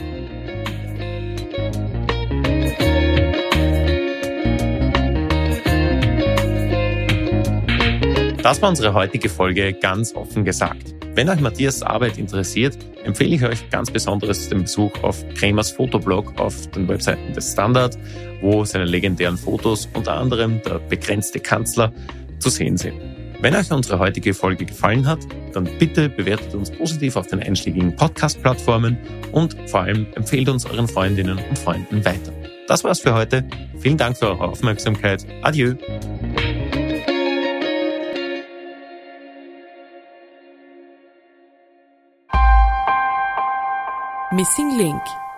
Das war unsere heutige Folge Ganz offen gesagt. Wenn euch Matthias' Arbeit interessiert, empfehle ich euch ganz besonders den Besuch auf Kremers Fotoblog auf den Webseiten des Standard, wo seine legendären Fotos, unter anderem der begrenzte Kanzler, zu sehen sind. Wenn euch unsere heutige Folge gefallen hat, dann bitte bewertet uns positiv auf den einschlägigen Podcast-Plattformen und vor allem empfehlt uns euren Freundinnen und Freunden weiter. Das war's für heute. Vielen Dank für eure Aufmerksamkeit. Adieu. Missing Link